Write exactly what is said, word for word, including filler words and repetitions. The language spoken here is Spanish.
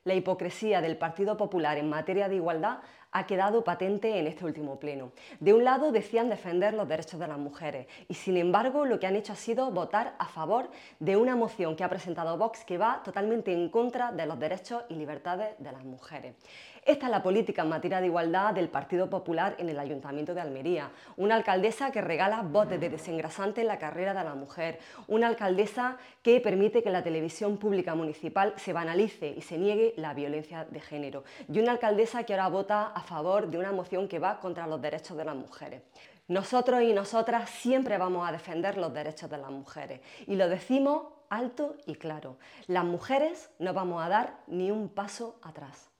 La hipocresía del Partido Popular en materia de igualdad ha quedado patente en este último pleno. De un lado decían defender los derechos de las mujeres y sin embargo lo que han hecho ha sido votar a favor de una moción que ha presentado Vox que va totalmente en contra de los derechos y libertades de las mujeres. Esta es la política en materia de igualdad del Partido Popular en el Ayuntamiento de Almería. Una alcaldesa que regala botes de desengrasante en la carrera de la mujer. Una alcaldesa que permite que en la televisión pública municipal se banalice y se niegue la violencia de género. Y una alcaldesa que ahora vota a favor de una moción que va contra los derechos de las mujeres. Nosotros y nosotras siempre vamos a defender los derechos de las mujeres y lo decimos alto y claro. Las mujeres no vamos a dar ni un paso atrás.